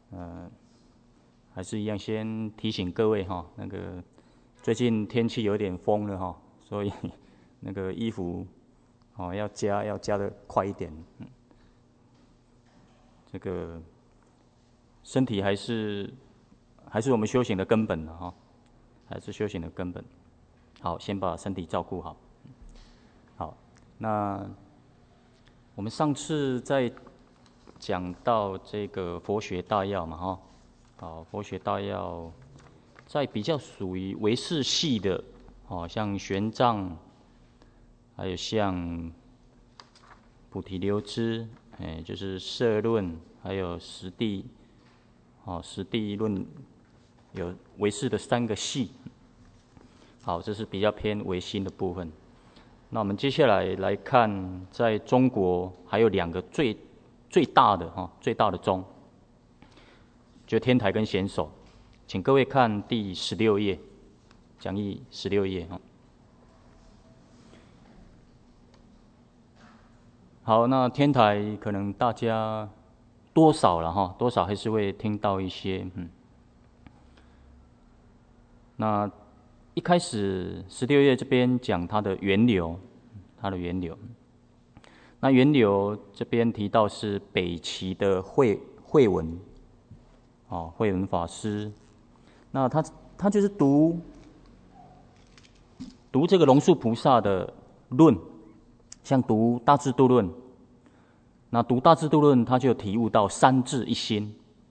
还是一样，先提醒各位哈，那个最近天气有点风了哈，所以那个衣服要加的快一点。这个身体还是我们修行的根本的哈，还是修行的根本。好，先把身体照顾好。好，那我们上次在讲到这个佛学大要嘛哈，好，佛学大要在比较属于唯识系的，像玄奘，还有像菩提流支，就是摄论，还有实地论，有唯识的3个系。好，这是比较偏唯心的部分。那我们接下来看，在中国还有2个最大的宗，就天台跟显首。请各位看第16页，讲义16页。好，那天台可能大家多少还是会听到一些。那一开始16页这边讲它的源流，那源流这边提到是北齐的慧文，慧文法师。那他就是读这个龙树菩萨的论，像读大智度论。那读大智度论，他就体悟到三智一心。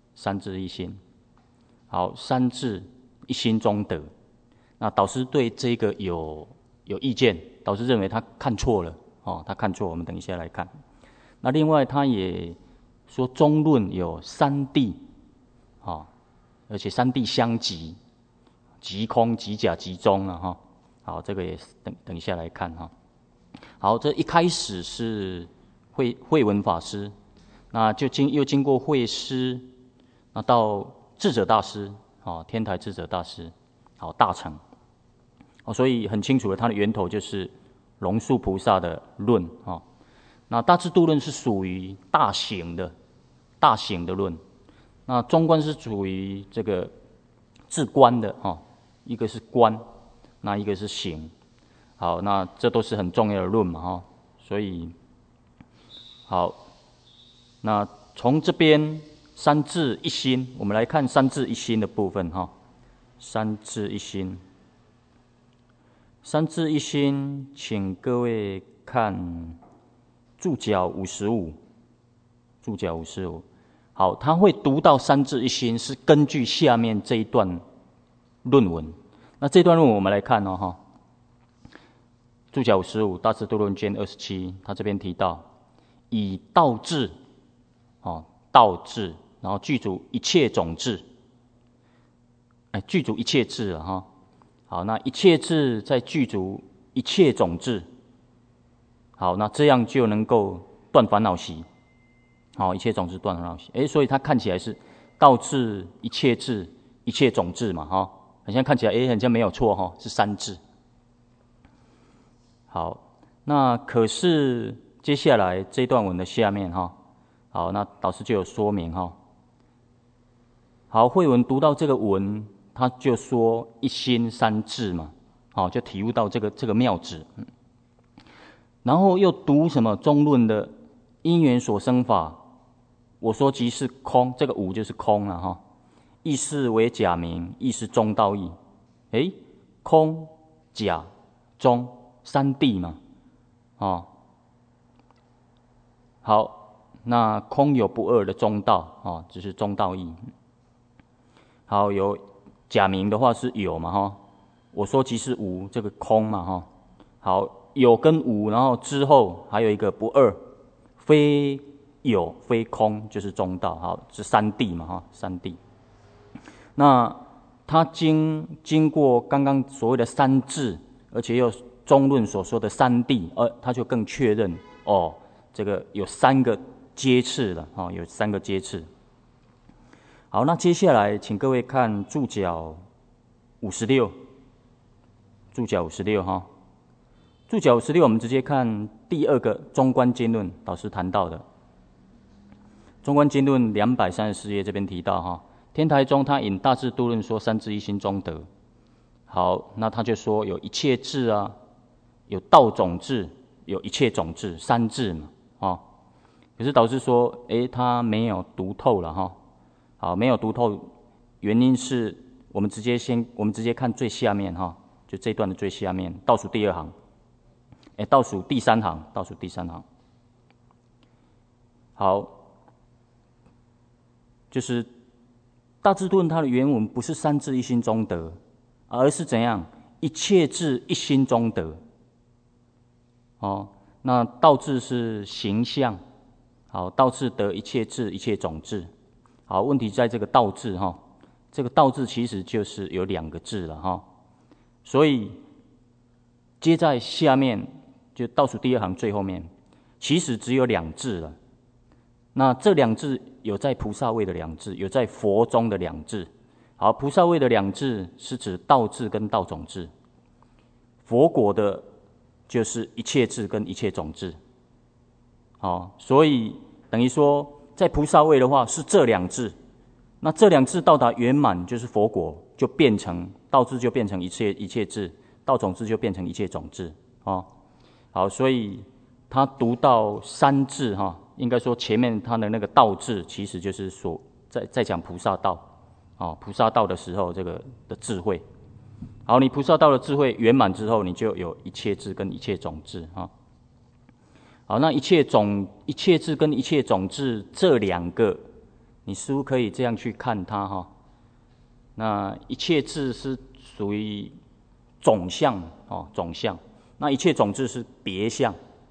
好，三智一心中得。那导师对这个有意见，导师认为他看错了，我们等一下来看。那另外他也说中论有3谛，而且3谛相即，即空、即假、即中了哈。好，这个也等一下来看哈。好，这一开始是慧文法师，那就又经过慧师，那到智者大师，天台智者大师，好大成。所以很清楚的，它的源头就是龙树菩萨的论。那大智度论是属于大行的论，那中观是属于这个至观的，一个是观，那一个是行。好，那这都是很重要的论嘛，所以好，那从这边三智一心，我们来看三智一心的部分哈。三智一心，请各位看注脚55。好，他会读到三智一心，是根据下面这一段论文。那这段论文我们来看哈。注脚55，大智度论卷27，他这边提到，以道智，然后具足一切种智，具足一切智了哈。好，那一切智再具足一切种智，好，那这样就能够断烦恼习。好，一切种智断烦恼习。所以它看起来是道智、一切智、一切种智嘛，好像看起来好像没有错是三智。好，那可是接下来这段文的下面好，那导师就有说明好，慧文读到这个文，他就说一心三智嘛，就体悟到这个妙旨。然后又读什么中论的因缘所生法，我说即是空，这个无就是空了意是为假名，意是中道义。空、假、中三谛嘛，好，那空有不二的中道只是中道义。好，有假名的话是有嘛我说即是无，这个空嘛好，有跟无，然后之后还有一个不二，非有非空就是中道。好，是三谛嘛三谛。那他经过刚刚所谓的三智，而且又中论所说的三谛，他就更确认这个有3个阶次了有3个阶次。好，那接下来请各位看注脚56。注脚56注脚56，我们直接看第2个中观经论，导师谈到的。 中观经论234页这边提到哈，天台宗他引大智度论说三智一心中得。好，那他就说有一切智啊，有道种智，有一切种智，三智嘛，哦。可是导师说，他没有读透了哈。好，没有读透，原因是我们直接看最下面哈，就这段的最下面，倒数第2行，倒数第3行。好，就是大智度论它的原文不是三智一心中得，而是怎样？一切智一心中得。哦，那道智是形象。好，道智得一切智，一切种智。好，问题在这个道智哈，这个道智其实就是有2个智了哈，所以接在下面就倒数第2行最后面，其实只有2智了。那这2智有在菩萨位的2智，有在佛中的2智。好，菩萨位的2智是指道智跟道种智，佛果的就是一切智跟一切种智。好，所以等于说，在菩萨位的话是这2智，那这2智到达圆满就是佛果，就变成道智就变成一切智，道种智就变成一切种智。好，所以他读到3智哈，应该说前面他的那个道智，其实就是在讲菩萨道。菩萨道的时候这个的智慧。好，你菩萨道的智慧圆满之后，你就有一切智跟一切种智哈。好，那一切智跟一切种智这2个，你似乎可以这样去看它哈。那一切智是属于总相总相，那一切种智是别相。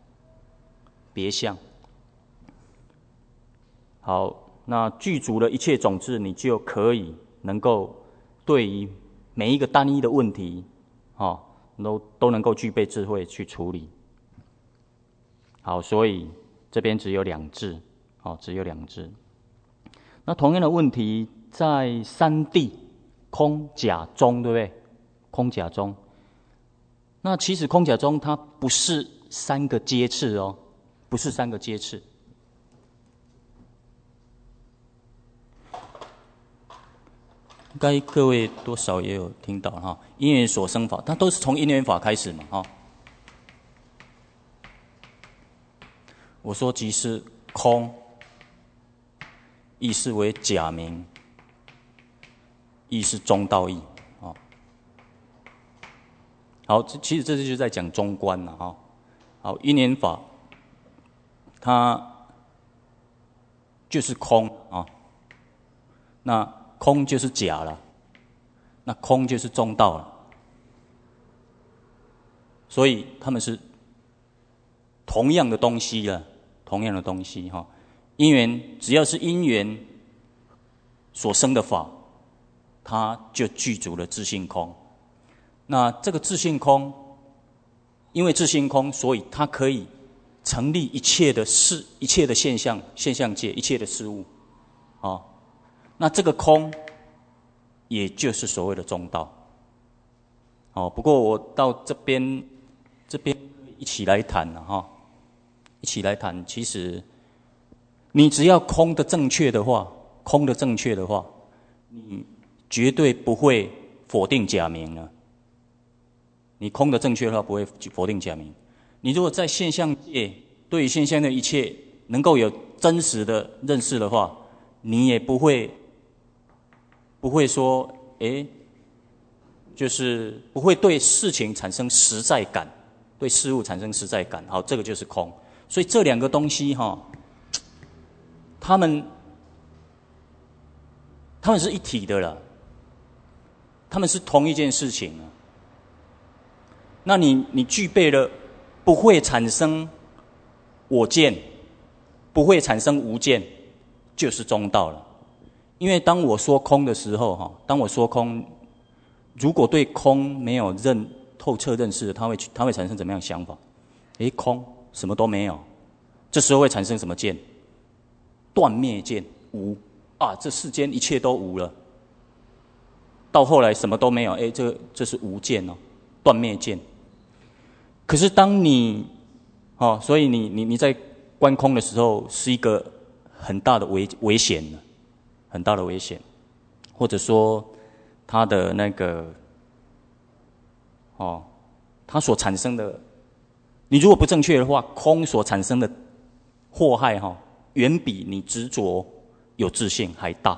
好，那具足了一切种智，你就可以能够对于每一个单一的问题，都能够具备智慧去处理。好，所以这边只有2智，只有2智。那同样的问题在3谛空假中，对不对？空假中，那其实空假中它不是3个阶次哦，不是3个阶次。应该各位多少也有听到哈，因缘所生法，它都是从因缘法开始嘛哈。我说即是空，意是为假名，意是中道义。好，其实这就是在讲中观了哈。好，因缘法，它就是空啊。那空就是假了，那空就是中道了。所以他们是同样的东西了。同样的东西哈，因缘只要是因缘所生的法，它就具足了自性空。那这个自性空，因为自性空，所以它可以成立一切的事、一切的现象、现象界、一切的事物。那这个空，也就是所谓的中道。不过我到这边一起来谈了哈。一起来谈，其实你只要空的正确的话，你绝对不会否定假名了。你空的正确的话，不会否定假名。你如果在现象界对于现象的一切能够有真实的认识的话，你也不会说，就是不会对事情产生实在感，对事物产生实在感。好，这个就是空。所以这2个东西他们是一体的了，他们是同一件事情了。那你具备了不会产生我见，不会产生无见，就是中道了。因为当我说空的时候当我说空，如果对空没有透彻认识的，他会产生怎么样的想法？空什么都没有，这时候会产生什么见？断灭见，无这世间一切都无了。到后来什么都没有，这是无见断灭见。可是当你所以你在观空的时候，是一个很大的危险了，很大的危险，或者说它的那个它所产生的，你如果不正确的话，空所产生的祸害远比你执着有自信还大。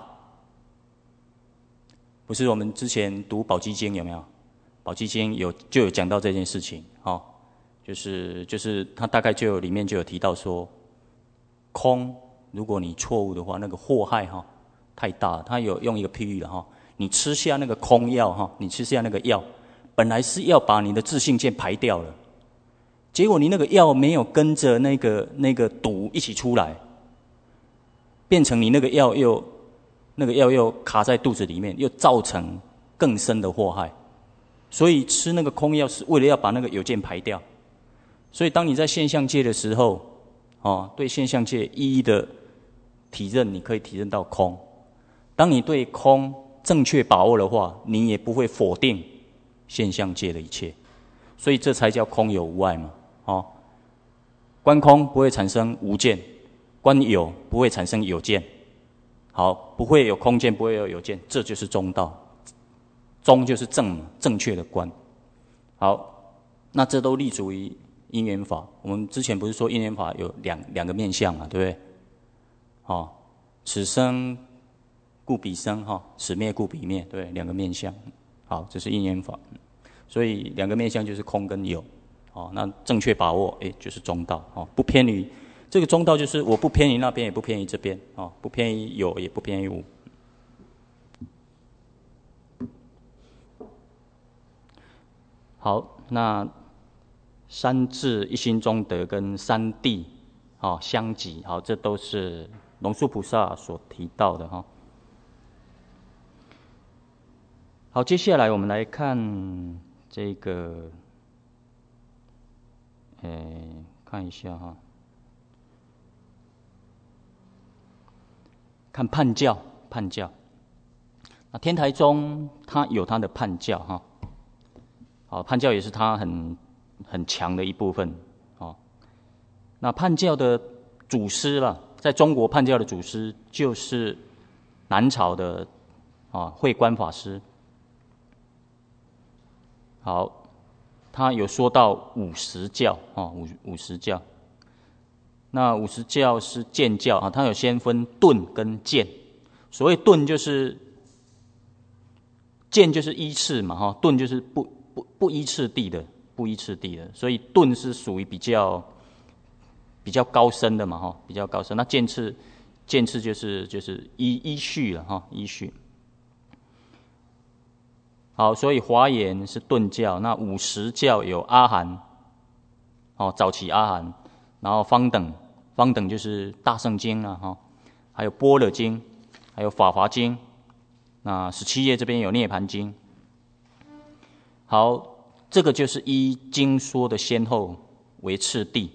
不是我们之前读宝积经有没有？宝积经就有讲到这件事情，就是它大概里面就有提到说，空如果你错误的话，那个祸害太大了。他有用一个譬喻了你吃下那个空药你吃下那个药，本来是要把你的自信键排掉了，结果你那个药没有跟着那个毒一起出来，变成你那个药又卡在肚子里面，又造成更深的祸害。所以吃那个空药是为了要把那个有见排掉。所以当你在现象界的时候，对现象界一一的体认，你可以体认到空。当你对空正确把握的话，你也不会否定现象界的一切。所以这才叫空有无碍嘛。观空不会产生无见，观有不会产生有见。好，不会有空见，不会有见，这就是中道。中就是正确的观。好，那这都立足于因缘法。我们之前不是说因缘法有两个面向嘛，对不对？此生故彼生，此灭故彼灭，对，两个面向。好，这是因缘法。所以两个面向就是空跟有。那正确把握，就是中道。不偏于。这个中道就是我不偏于那边，也不偏于这边，不偏于有，也不偏于无。好，那三智一心中得跟三谛相即，好，这都是龙树菩萨所提到的好，接下来我们来看这个，看一下看判教。那天台宗它有它的判教好，判教也是它很强的一部分那判教的祖师啦，在中国判教的祖师就是南朝的慧观法师。好，他有说到50教50教。那50教是渐教它有先分顿跟渐。所谓顿就是渐就是依次嘛顿就是不依次第的，所以顿是属于比较高深的嘛比较高深。那渐次就是依序了依序。好，所以华严是顿教。那50教有阿含早期阿含，然后方等就是大乘经还有般若经，还有法华经。那17页这边有涅盘经。好，这个就是依经说的先后为次第。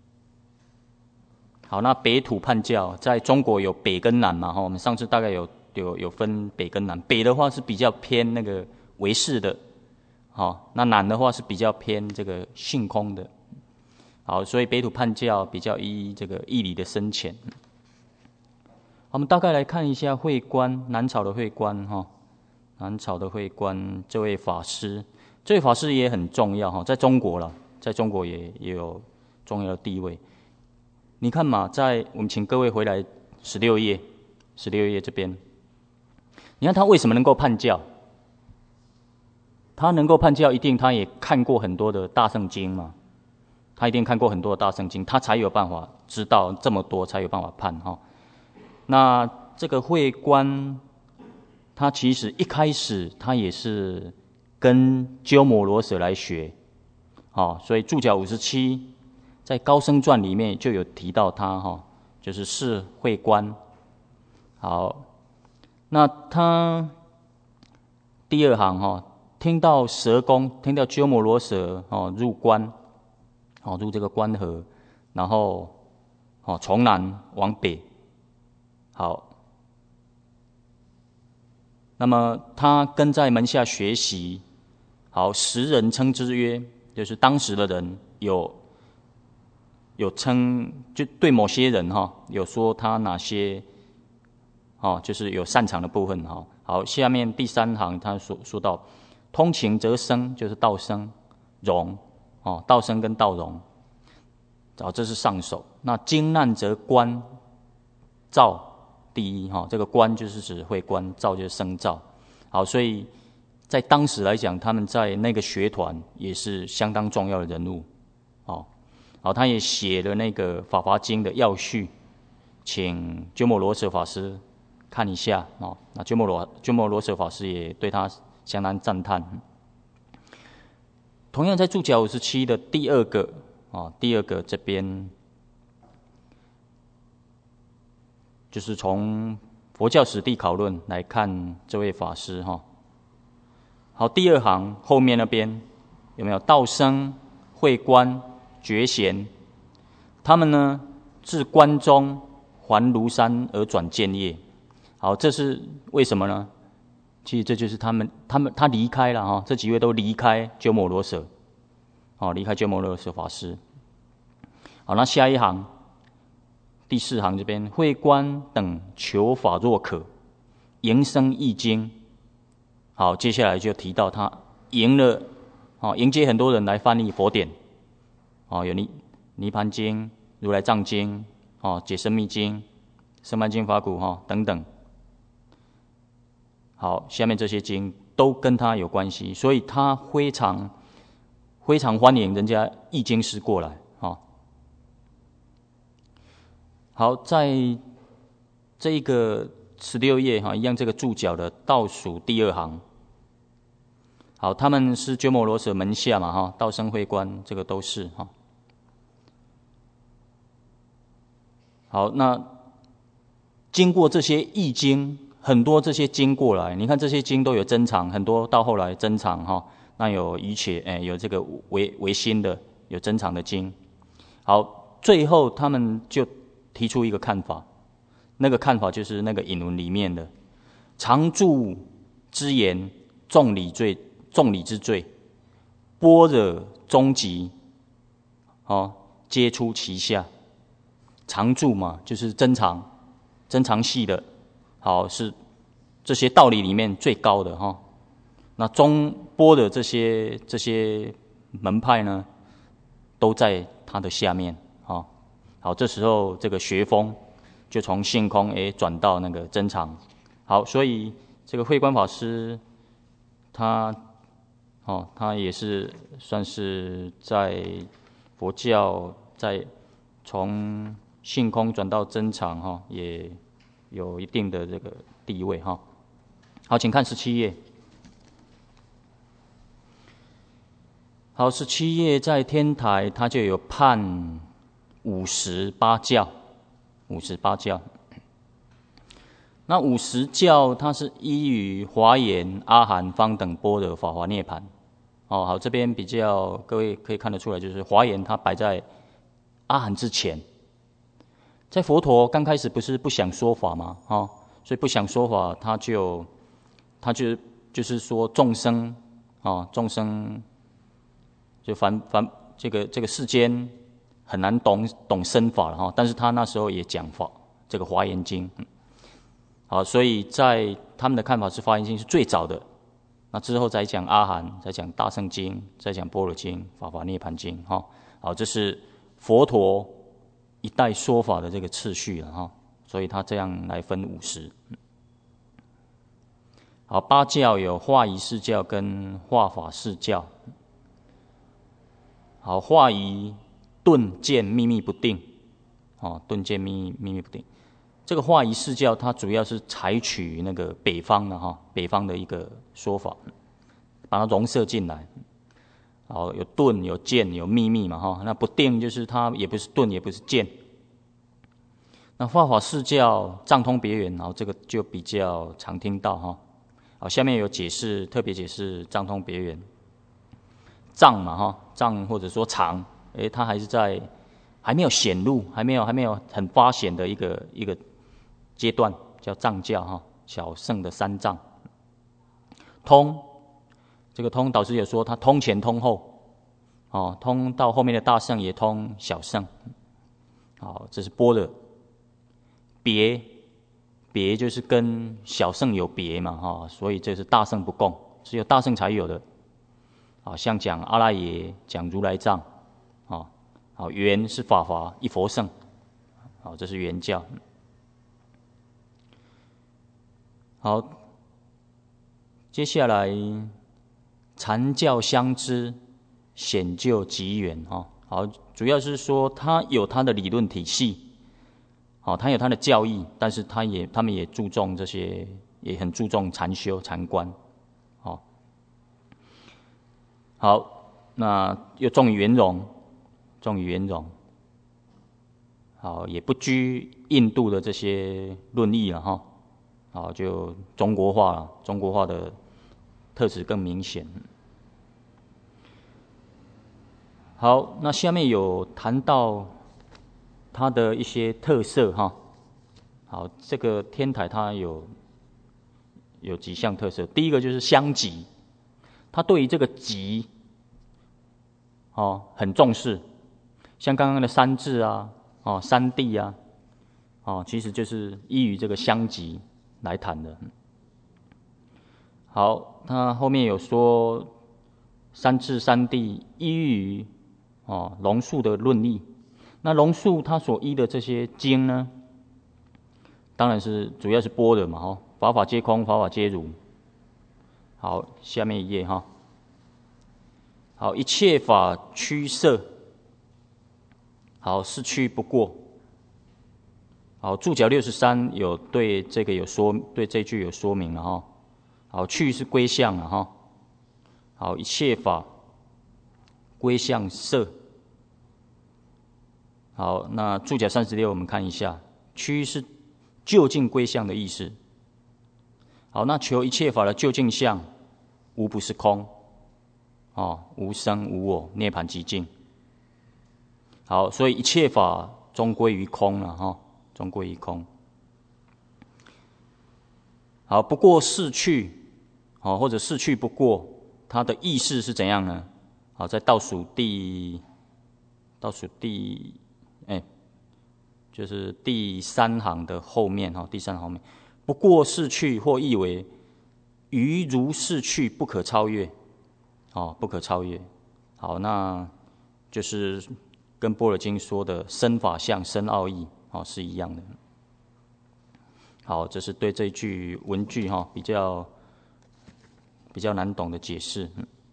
好，那北土判教在中国有北跟南嘛我们上次大概有分北跟南。北的话是比较偏那个唯识的，那南的话是比较偏这个性空的。好，所以北土判教比较依这个义理的深浅。我们大概来看一下慧观，南朝的慧观南朝的慧观这位法师也很重要在中国了，在中国也有重要的地位。你看嘛，我们请各位回来16页这边，你看他为什么能够判教？他能够判教，一定他也看过很多的大乘经嘛，他一定看过很多的大乘经，他才有办法知道这么多，才有办法判那这个慧观，他其实一开始他也是跟鸠摩罗什来学，所以注脚57在高僧传里面就有提到他就是是慧观。好，那他第二行听到蛇公，听到鸠摩罗什入关，入这个关河，然后从南往北。好，那么他跟在门下学习。好，时人称之曰，就是当时的人有称，就对某些人哈，有说他哪些就是有擅长的部分哈。好，下面第3行他说到，通情则生，就是道生容道生跟道容，这是上首。那经难则观照第一这个观就是指会观，照就是生照。好，所以在当时来讲，他们在那个学团也是相当重要的人物。好，他也写了那个《法华经》的要序，请鸠摩罗什法师看一下那鸠摩罗什法师也对他相当赞叹。同样在注脚57的第二个这边，就是从佛教史地考论来看这位法师好，第2行后面那边有没有道生、慧观、觉贤？他们呢，自关中还庐山而转建业。好，这是为什么呢？其实这就是他离开了这几位都离开鸠摩罗什，离开鸠摩罗什法师。好，那下一行第4行这边，慧观等求法若可，迎生易经。好，接下来就提到他迎接很多人来翻译佛典，有涅盘经、如来藏经、解深密经、胜鬘经法鼓等等。好，下面这些经都跟他有关系，所以他非常欢迎人家译经师过来好，在这一个16页一样，这个注脚的倒数第2行。好，他们是鸠摩罗什门下嘛道生慧观这个都是好，那经过这些译经，很多这些经过来，你看这些经都有增长，很多到后来增长那有余且有这个为新的，有增长的经。好，最后他们就提出一个看法，那个看法就是那个引文里面的常住之言，众理之最，般若终极皆出其下。常住嘛，就是增长系的，好，是这些道理里面最高的那般的这些门派呢，都在他的下面好，这时候这个学风就从性空转到那个增长。好，所以这个慧观法师他也是算是在佛教在从性空转到增长也有一定的这个地位好，请看17页。好，17页在天台他就有判58教。那50教它是依于华严、阿含、方等般若、法华、涅盘。好，这边比较各位可以看得出来，就是华严它摆在阿含之前。在佛陀刚开始不是不想说法吗？所以不想说法，他就是说众生就这个世间很难懂生法了但是他那时候也讲法这个华严经。好，所以在他们的看法是华严经是最早的，那之后再讲阿含，再讲大乘经，再讲般若经、法华涅盘经好，这是佛陀一代说法的这个次序了所以他这样来分50。好，8教有化仪释教跟化法释教。好，化仪顿渐秘密不定顿渐秘密不定。这个化仪释教它主要是采取那个北方的一个说法，把它融摄进来。好，有顿有渐有秘密嘛那不定就是它也不是顿也不是渐。那化法释教藏通别圆，这个就比较常听到好，下面有解释，特别解释藏通别圆。藏嘛藏或者说常，它还没有显露，还没有很发显的一个阶段，叫藏教小乘的3藏。通，这个通导师也说它通前通后通到后面的大乘也通小乘。 好，这是般若。别，别就是跟小圣有别嘛，哈，所以这是大圣不共，只有大圣才有的。好，像讲阿赖耶，讲如来藏，好，圆是法华，一佛圣，好，这是圆教。好，接下来禅教相知，显就极远，好，主要是说他有他的理论体系，好，他有他的教义，但是他们也注重这些，也很注重禅修禅观，好，那又重于圆融，重于圆融，好，也不拘印度的这些论义了哈，好，就中国化了，中国化的特质更明显。好，那下面有谈到它的一些特色哈。好，这个天台它有几项特色，第一个就是相即，它对于这个即，很重视，像刚刚的三智啊，三谛啊，其实就是依于这个相即来谈的。好，它后面有说三智三谛依于龙树的论义，那龙树他所依的这些经呢，当然是主要是般若嘛，法法皆空，法法皆如。好，下面一页哈。好，一切法趋色，好，是趋不过。好，注脚63有对这个对这句有说明了哈。好，去是归向了哈。好，一切法归向色。好，那注脚36我们看一下，趋是究竟归向的意思。好，那求一切法的究竟相，无不是空。无生无我，涅槃寂静。好，所以一切法终归于空了哈，终归于空。好，不过逝去，或者逝去不过，它的意思是怎样呢？好，在倒数第，就是第3行的后面哈，第3行后面，不过逝去或译为余如逝去，不可超越。不可超越。好，那就是跟般若经说的身法相、深奥义，是一样的。好，这是对这一句文句比较难懂的解释。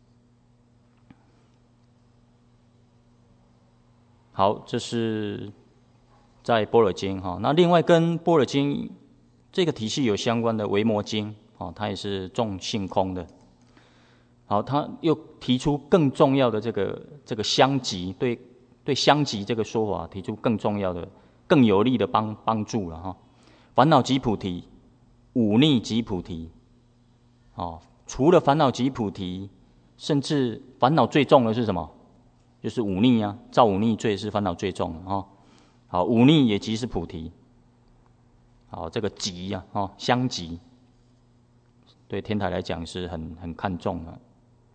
好，这是在般若经那另外跟般若经这个体系有相关的维摩经它也是重性空的。好，他又提出更重要的这个相即，对相即这个说法提出更重要的、更有力的帮助了哈。烦恼即菩提，忤逆即菩提。除了烦恼即菩提，甚至烦恼最重的是什么？就是忤逆啊，造忤逆罪是烦恼最重的哈。好，忤逆也即是菩提。好，这个即啊，相即，对天台来讲是很看重的。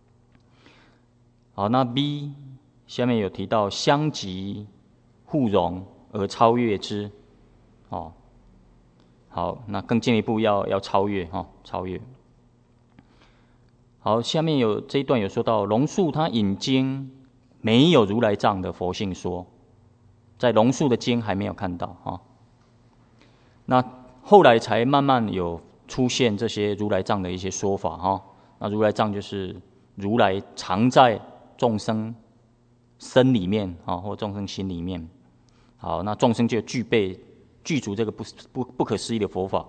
好，那 B 下面有提到相即互融而超越之，好，那更进一步要超越超越。好，下面这一段有说到龙树他引经没有如来藏的佛性说，在龙树的经还没有看到那后来才慢慢有出现这些如来藏的一些说法那如来藏就是如来常在众生身里面或众生心里面。好，那众生就具足这个不可思议的佛法。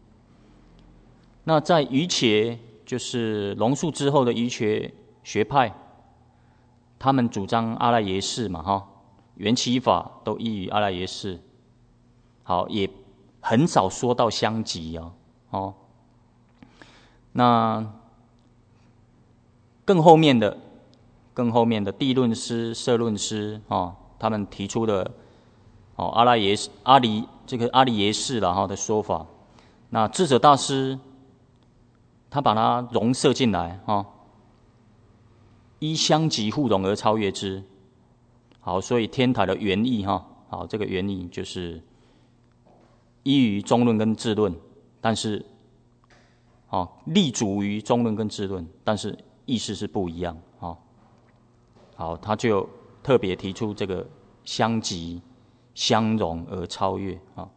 那在瑜伽，就是龙树之后的瑜伽学派，他们主张阿赖耶识嘛缘起法都依于阿赖耶识。好，也很少说到相即那更后面的地论师、摄论师他们提出的阿赖耶识的说法，那智者大师他把它融摄进来依相即互融而超越之。好，所以天台的原意好，这个原理就是依于中论跟智论，但是立足于中论跟智论，但是意思是不一样。好，他就特别提出这个相即相容而超越啊。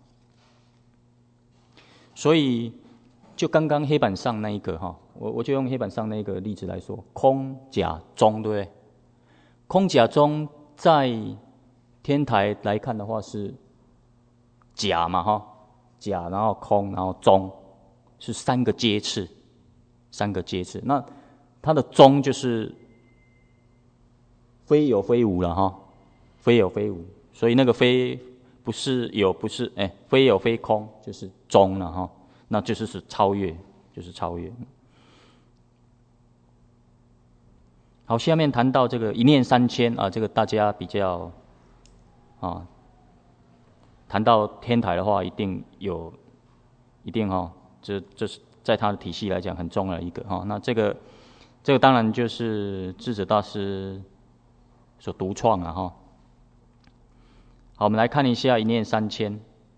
所以就刚刚黑板上那一个我就用黑板上那个例子来说，空假中，对不对？空假中在天台来看的话是假嘛假，然后空，然后中，是三个阶次。那它的中就是非有非无了非有非无，所以那个非不是有，不是非有非空，就是中了那就是超越，就是超越。好，下面谈到这个一念三千这个大家比较谈到天台的话，一定这是在他的体系来讲很重要的一个那这个当然就是智者大师所独创了好，我们来看一下一念三千。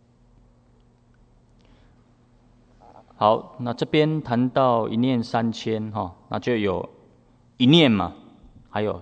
好，那这边谈到一念三千那就有一念嘛，还有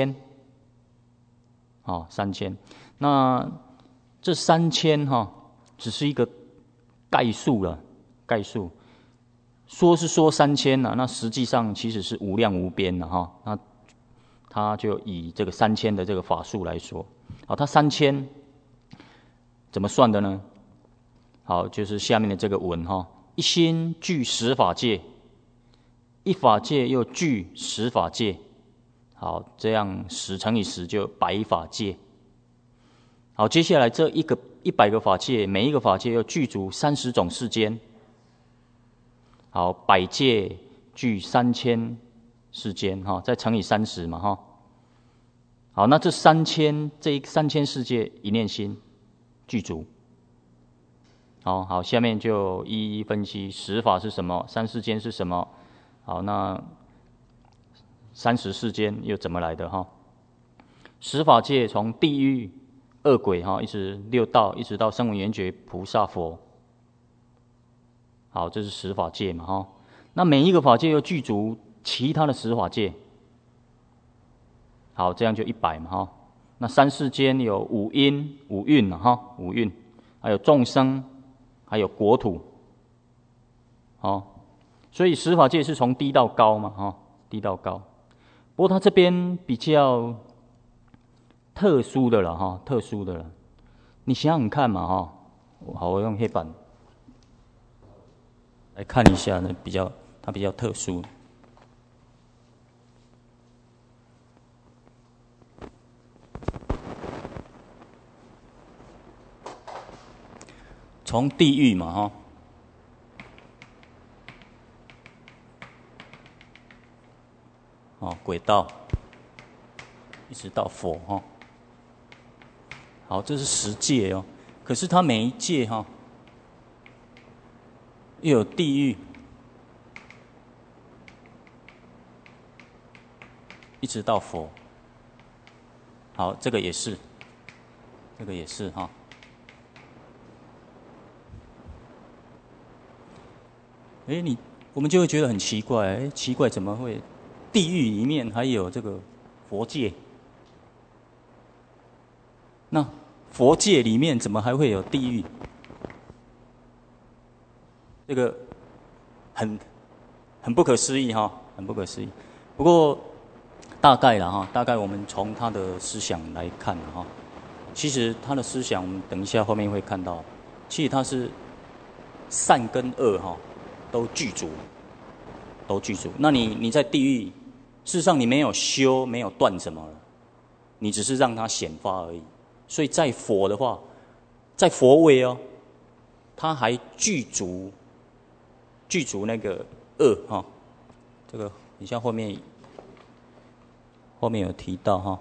30003000。那这3000只是一个概数了，概数说是说3000那实际上其实是无量无边的那他就以这个3000的这个法数来说，好，他3000怎么算的呢？好，就是下面的这个文一心具10法界，一法界又具10法界，好，这样10乘以10就100法界。好，接下来这100个法界，每一个法界又具足30种世间。好，100界具3000世间再乘以30嘛好，那这3000世界一念心具足。好，下面就一一分析10法是什么，3世间是什么。好，那30世间又怎么来的10法界从地狱、恶鬼一直6道，一直到声闻缘觉、菩萨、佛。好，这是10法界嘛那每一个法界又具足其他的10法界。好，这样就100嘛那3世间有5音、5蕴5蕴，还有众生，还有国土。所以10法界是从低到高嘛低到高。不过他这边比较特殊的了特殊的了。你想想看嘛好，我用黑板来看一下呢，它比较特殊。从地狱嘛轨道一直到佛好，这是10界可是它每一界又有地狱，一直到佛。好，这个也是我们就会觉得很奇怪，奇怪怎么会地狱里面还有这个佛界？那佛界里面怎么还会有地狱？这个很不可思议很不可思议。不过大概我们从他的思想来看其实他的思想我们等一下后面会看到，其实他是善跟恶都具足。那你在地狱，事实上你没有修，没有断什么了，你只是让它显发而已。所以在佛的话，在佛位他还具足那个恶这个你像后面有提到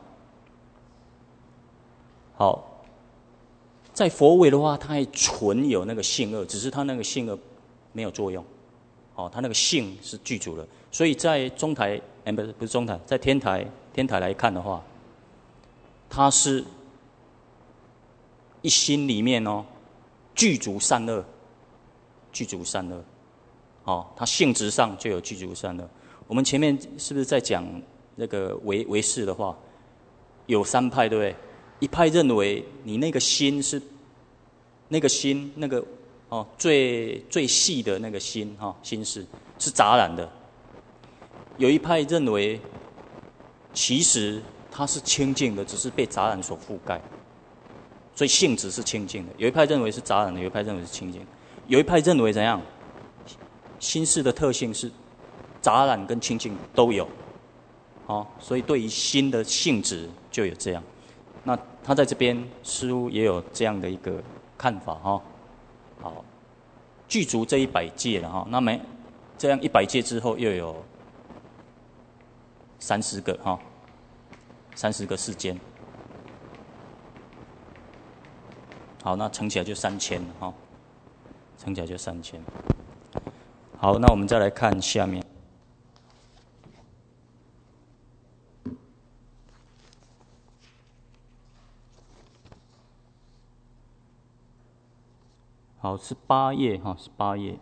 好，在佛位的话，他还存有那个性恶，只是他那个性恶没有作用。他那个性是具足的。所以在中台不是中台，在天台来看的话，它是一心里面哦，具足善恶，具足善恶，哦，它性质上就有具足善恶。我们前面是不是在讲那个唯识的话，有三派，对不对？一派认为你那个心是那个心那个哦最细的那个心哈、哦、心事是杂染的。有一派认为其实它是清净的，只是被杂染所覆盖，所以性质是清净的。有一派认为是杂染的，有一派认为是清净的。有一派认为怎样？心事的特性是杂染跟清净都有，哦，所以对于心的性质就有这样。那他在这边似乎也有这样的一个看法哈、哦。好，具足这100戒了哈、哦，那么这样100戒之后又有30个哈、哦，30个世间。好，那乘起来就3000了哈、哦，乘起来就3000。好，那我们再来看下面。好，18页哈，18页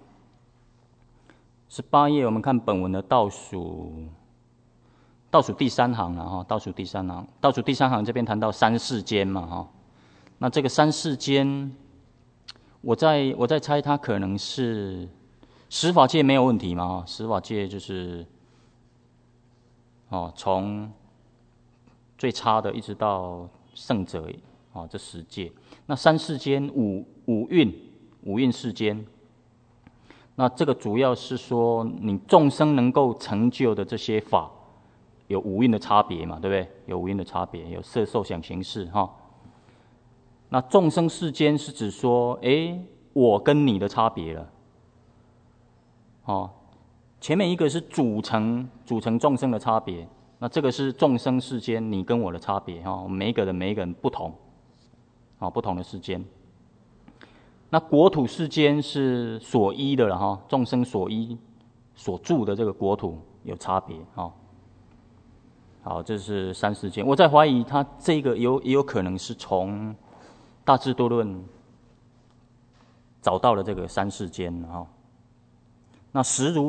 ，18页，我们看本文的倒数第3行了哈，倒数第3行，倒数第3行这边谈到3世间嘛哈，那这个3世间，我在猜它可能是十法界没有问题嘛哈，十法界就是哦从最差的一直到圣者哦这10界，那3世间五蕴世间，那这个主要是说你众生能够成就的这些法，有五蕴的差别嘛，对不对？有五蕴的差别，有色受想行识哈。那众生世间是指说，我跟你的差别了。哦，前面一个是组成众生的差别，那这个是众生世间你跟我的差别哈，每一个人不同，啊，不同的世间。那国土世间是所依的了哈，众生所依所住的这个国土有差别哈。好，这是3世间。我在怀疑它这个也有可能是从大智度论找到了这个3世间哈。那实如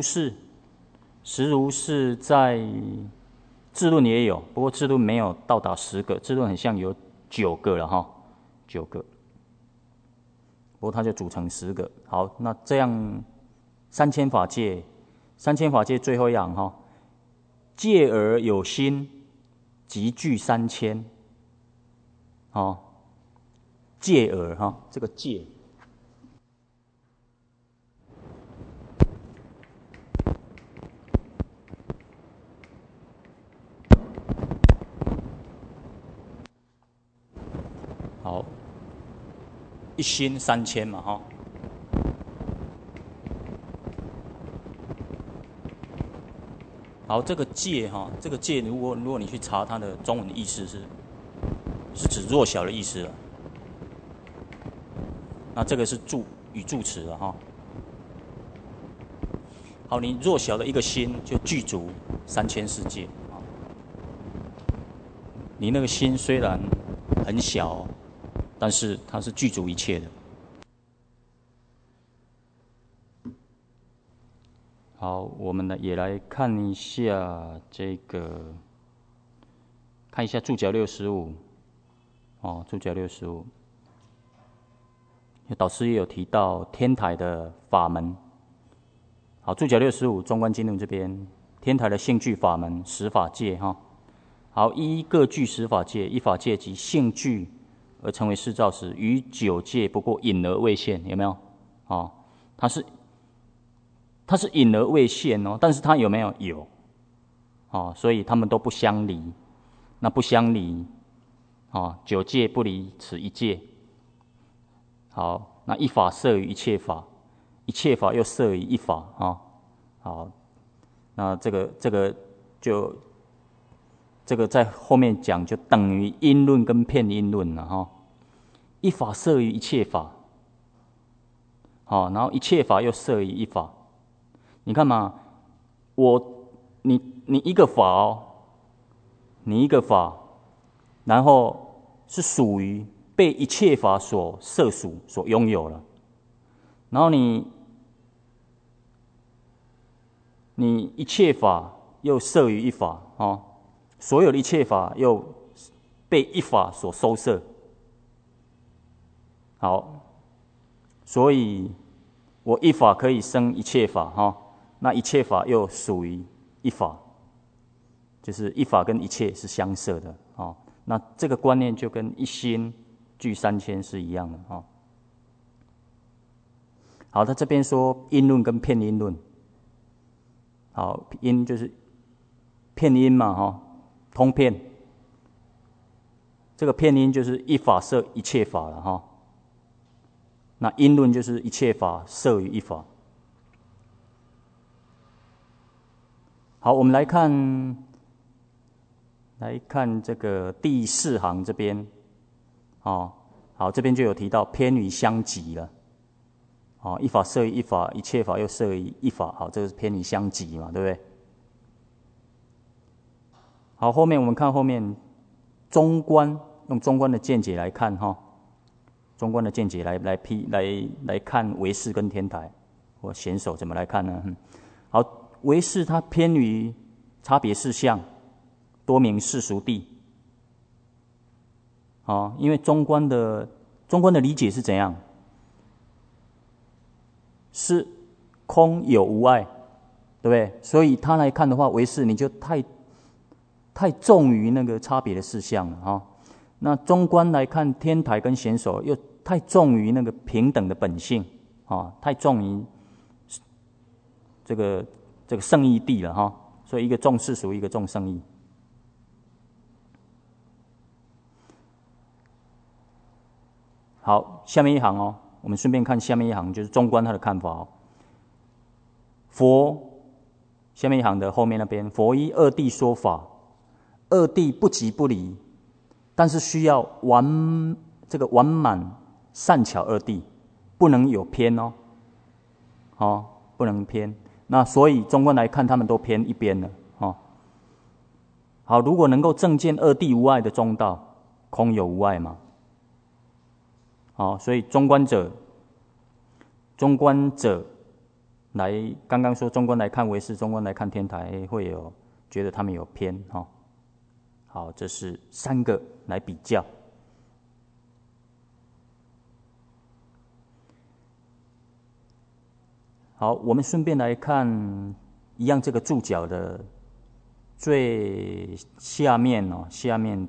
是在智论也有，不过智论没有到达10个，智论很像有9个了哈，9个。不过它就组成10个。好，那这样3000法界最后一行哈，戒而有心，即具3000。哦，戒而哈，这个戒。好，一心3000嘛哈。好，这个戒哈，这个戒如果你去查它的中文的意思是指弱小的意思了。那这个是语助词了哈。好，你弱小的一个心就具足3000世界。你那个心虽然很小，但是它是具足一切的。好，我们呢也来看一下这个，看一下注脚65。哦，注脚65，导师也有提到天台的法门。好，注脚65，中观经论这边，天台的性具法门10法界哈。好，一各具10法界，一法界即性具而成为事造时，于9界不过隐而未现，有没有？哦，它是隐而未现哦，但是它有没有？有。哦，所以他们都不相离。那不相离，哦，9界不离此一界。好，那一法摄于一切法，一切法又摄于一法啊、哦。好，那这个在后面讲就等于因论跟片因论了哈、哦。一法摄于一切法，好、哦，然后一切法又摄于一法。你看嘛，你一个法哦，你一个法，然后是属于被一切法所摄属、所拥有了。然后你一切法又摄于一法哦，所有的一切法又被一法所收摄。好，所以我一法可以生一切法哈，那一切法又属于一法，就是一法跟一切是相摄的哦。那这个观念就跟一心具三千是一样的哦。好，他这边说因论跟片因论。好，因就是片因嘛哈，通片。这个片因就是一法摄一切法了哈。那因论就是一切法摄于一法。好，我们来看这个第4行这边，哦，好，这边就有提到偏于相即了。哦，一法摄于一法，一切法又摄于一法，好，这个是偏于相即嘛，对不对？好，后面我们看后面中观，用中观的见解来看哈，中观的见解来看唯识跟天台或显手怎么来看呢？好，唯识它偏于差别事项，多名世俗谛。哦，因为中观的理解是怎样？是空有无碍，对不对？所以他来看的话，唯识你就太重于那个差别的事项了哈。那中观来看天台跟显手，又太重于那个平等的本性啊，太重于这个圣义谛了哈。所以一个重世俗，一个重圣义。好，下面一行哦。我们顺便看下面一行，就是中观他的看法哦。佛下面一行的后面那边，佛依二谛说法，二谛不即不离，但是需要完满善巧二谛，不能有偏哦，哦，不能偏。那所以中观来看，他们都偏一边了哦。好，如果能够证见二谛无碍的中道，空有无碍嘛？好，所以中观者来，刚刚说中观来看唯识，中观来看天台，会有觉得他们有偏哈。好，这是3个来比较。好，我们顺便来看一样这个注脚的最下面哦，下面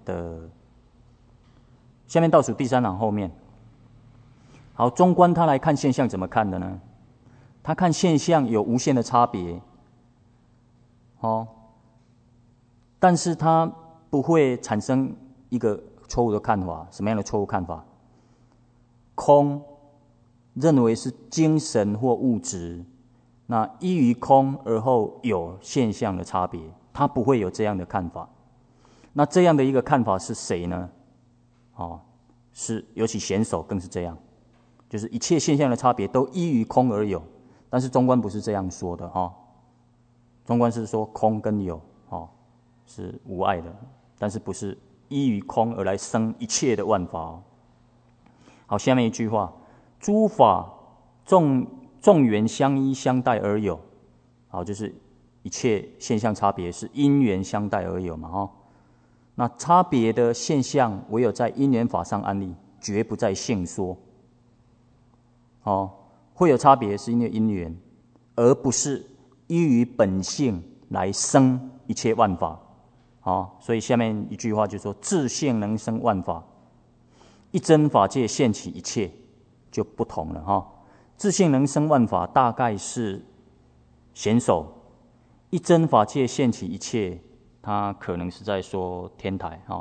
倒数第3行后面。好，中观他来看现象怎么看的呢？他看现象有无限的差别，哦，但是他不会产生一个错误的看法。什么样的错误看法？空认为是精神或物质，那依于空而后有现象的差别，他不会有这样的看法。那这样的一个看法是谁呢？哦，是尤其显手更是这样。就是一切现象的差别都依于空而有，但是中观不是这样说的哈。中观是说空跟有哦是无碍的，但是不是依于空而来生一切的万法哦。好，下面一句话：诸法众缘相依相待而有。好，就是一切现象差别是因缘相待而有嘛哈。那差别的现象唯有在因缘法上安立，绝不在性说。哦，会有差别是因为因缘，而不是依于本性来生一切万法。哦，所以下面一句话就说：自性能生万法，一真法界现起一切，就不同了哈。自性能生万法大概是显手，一真法界现起一切，它可能是在说天台哈。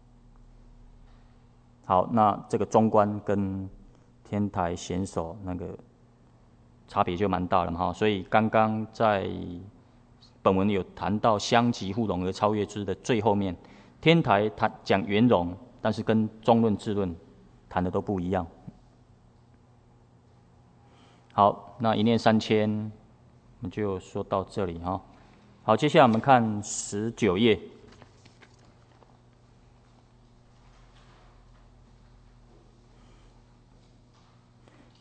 好，那这个中观跟天台显手那个差别就蛮大了嘛哈，所以刚刚在本文有谈到相即互融而超越之的最后面，天台谈讲圆融，但是跟中论智论谈的都不一样。好，那一念3000我们就说到这里哈。好，接下来我们看19页。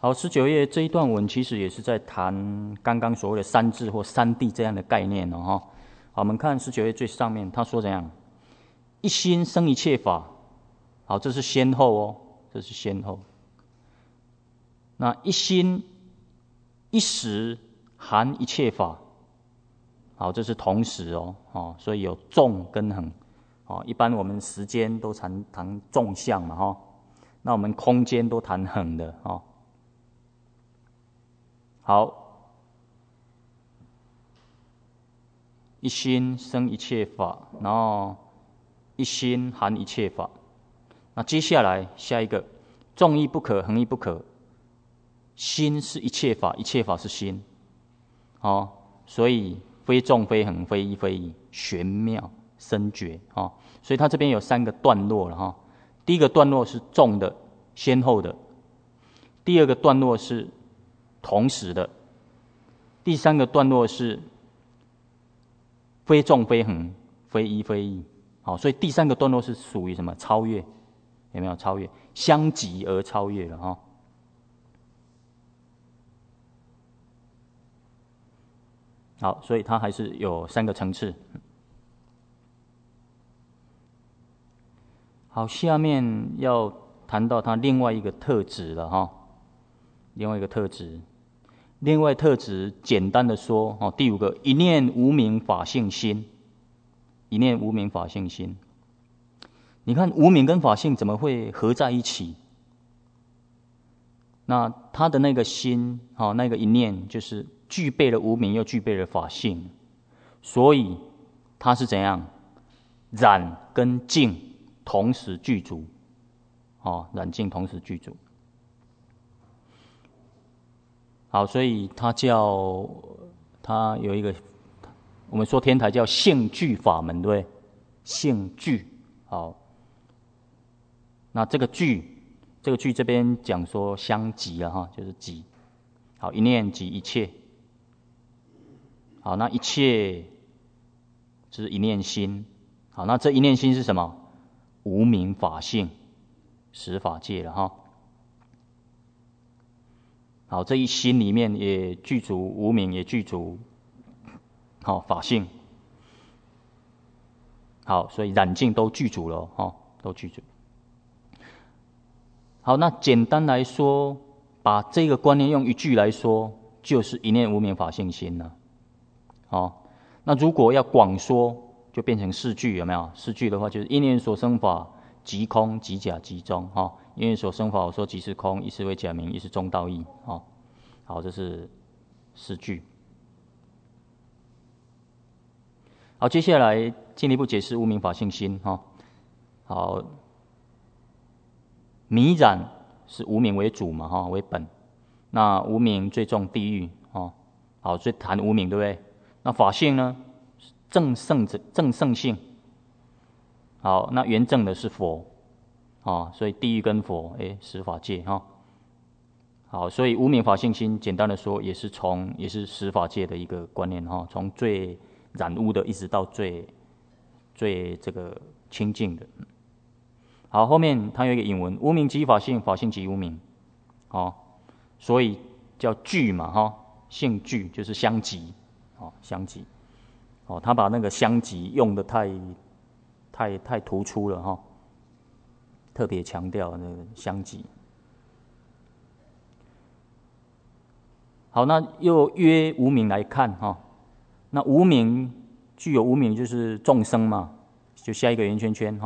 好，19页这一段文其实也是在谈刚刚所谓的三智或三谛这样的概念哦。好，我们看19页最上面，他说怎样？一心生一切法。好，这是先后哦，这是先后。那一心一时含一切法。好，这是同时哦，所以有纵跟横。一般我们时间都谈纵向嘛，那我们空间都谈横的哦。好，一心生一切法，然后一心含一切法。那接下来下一个，纵亦不可，横亦不可。心是一切法，一切法是心。所以非纵非横，非一非一，玄妙深绝所以它这边有3个段落了第一个段落是纵的，先后的；第二个段落是同时的；第3个段落是非纵非横，非一非一。所以第3个段落是属于什么？超越。有没有超越？相即而超越了好，所以它还是有3个层次。好，下面要谈到它另外一个特质了另外一个特质，简单的说第5个，一念无明法性心。一念无明法性心。你看无明跟法性怎么会合在一起？那他的那个心那个一念就是具备了无明又具备了法性，所以它是怎样？染跟净同时具足染净同时具足。好，所以它有一个，我们说天台叫性具法门，对不对？性具。好，那这个具这边讲说相即就是即。好，一念即一切。好，那一切就是一念心。好，那这一念心是什么？无明法性，十法界了好，这一心里面也具足无明，也具足法性。好，所以染净都具足了都具足。好，那简单来说，把这个观念用一句来说，就是一念无明法性心了。那如果要广说，就变成4句，有没有？4句的话，就是一念所生法，即空即假即中一念所生法，我说即是空，一是为假名，一是中道义好，这是4句。好，接下来进一步解释无明法性心好，迷染是无明为主嘛为本。那无明最重地狱好，所以谈无明，对不对？那法性呢？正圣性。好，那原正的是佛所以地狱跟佛十法界好，所以无明法性心，简单的说，也是十法界的一个观念从最染污的一直到最这个清净的。好，后面它有一个引文：无明即法性，法性即无明所以叫具嘛性具就是相即相即他把那个相即用的太突出了特别强调那个相即。好，那又约无明来看那无明具有无明就是众生嘛，就下一个圆圈圈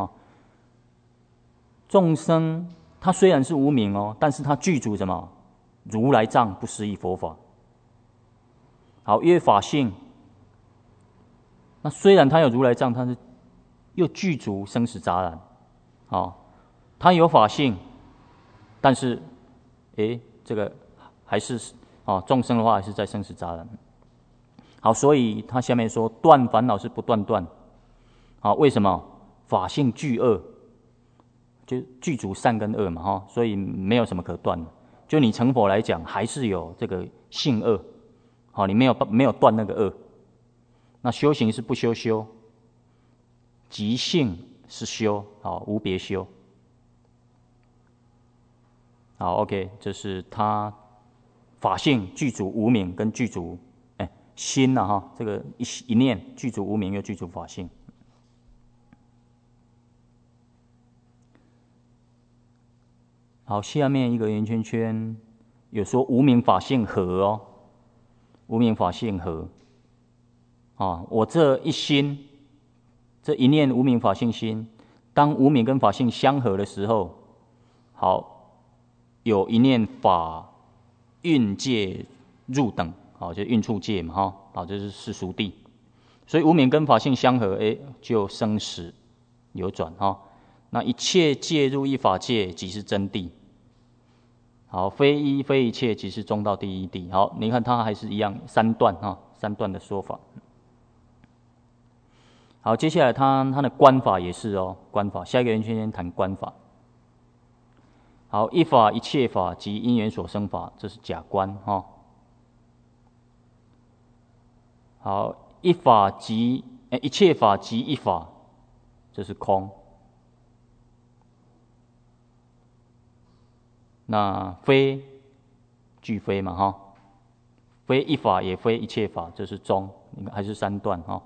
众生他虽然是无明但是他具足什么？如来藏不思议佛法。好，约法性，那虽然他有如来藏，他是又具足生死杂染他有法性，但是这个还是众生的话还是在生死杂染。好，所以他下面说断烦恼是不断断为什么？法性具恶，就具足善跟恶嘛所以没有什么可断的。就你成佛来讲，还是有这个性恶你没有断那个恶。那修行是不修，即性是修无别修。好 ，OK， 这是他法性具足无明跟具足心呐哈，这个一念具足无明又具足法性。好，下面一个圆圈圈有说无明法性合哦，无明法性合啊，我这一心，这一念无明法性心，当无明跟法性相合的时候，好，有一念法运界入等，好，就运处界嘛哈，好，这是世俗谛，所以无明跟法性相合，就生死流转哈。那一切介入一法界，即是真谛。好，非一非一切，即是中道第一谛。好，你看它还是一样三段哈，三段的说法。好，接下来它的观法也是哦，观法。下一个圆圈圈谈观法。好，一法一切法即因缘所生法，这是假观哈。好，一法即一切法即一法，这是空。那非俱非嘛哈，非一法也非一切法，这是中，你看还是三段哈。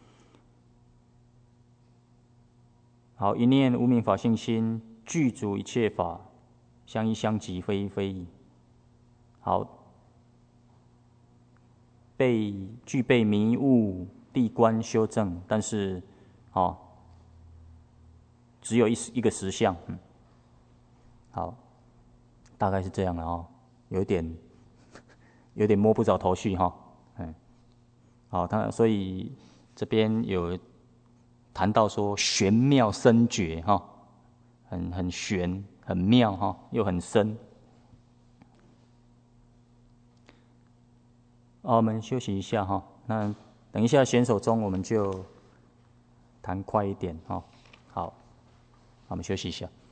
好，一念无明法性心具足一切法，相依相即，非一非一。好，具备迷悟谛观修正，但是只有一个实相。好。大概是这样的哦，有点摸不着头绪哈。好，所以这边有谈到说玄妙深觉哈，很玄很妙哈，又很深。我们休息一下哈，那等一下选手中我们就谈快一点哈。好，我们休息一下。